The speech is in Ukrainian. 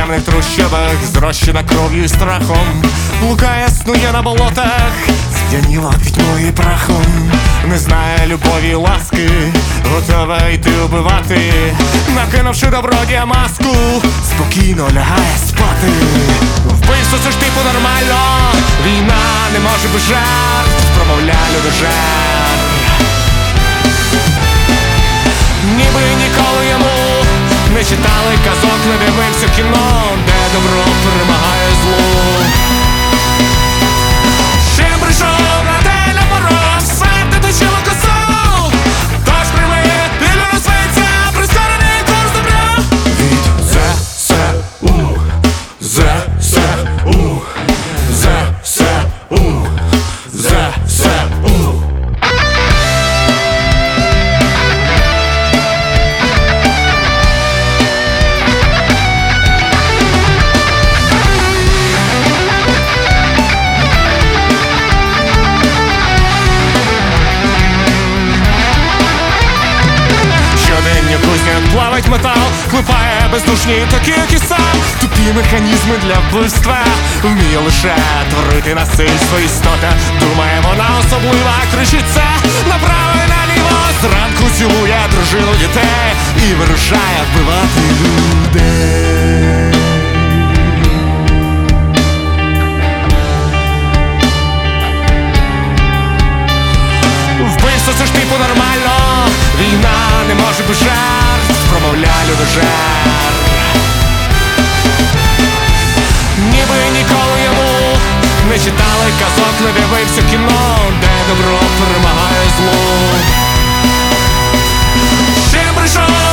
чорних трущобах, зрощена кров'ю і страхом, блукає, снує на болотах, сп'яніла пітьмою і прахом, не знає любові і ласки, готова йти убивати, накинувши добродія маску, спокійно лягає спати. Вбивство це ж типу нормально, війна не може без жертв, промовляє людожер. Ніби ніколи йому не читали казок, не дивився кіно, де добро перемагає зло. Ще прийшов на день опоров, серце точило косу, тож прийми і не розсвиться прискорений курс добра. Від ЗСУ, ЗСУ, ЗСУ, ЗСУ. Плавить метал, хлипає бездушні такі, як і сам. Тупі механізми для вбивства вміє лише творити насильство істота. Думає, вона особлива, кричиться направо і наліво. Зранку цілує дружину, дітей і вирушає вбивати людей. Вбивство це ж типу нормально, війна не може без жертв, промовляє людожер. Ніби ніколи йому не читали казок, не дивився кіно, де добро перемагає зло. Ще прийшов